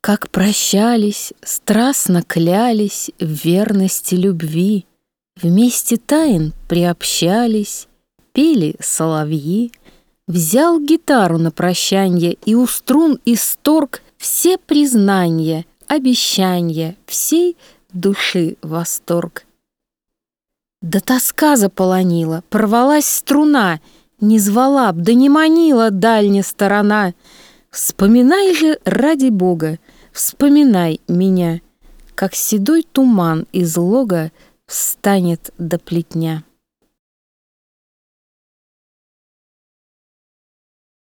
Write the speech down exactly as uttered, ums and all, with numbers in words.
Как прощались, страстно клялись в верности любви, вместе тайн приобщались, пели соловьи. Взял гитару на прощанье и у струн исторг все признания, обещания, всей души восторг. Да тоска заполонила, порвалась струна, не звала б, да не манила дальняя сторона. Вспоминай же, ради Бога, вспоминай меня, как седой туман из лога встанет до плетня.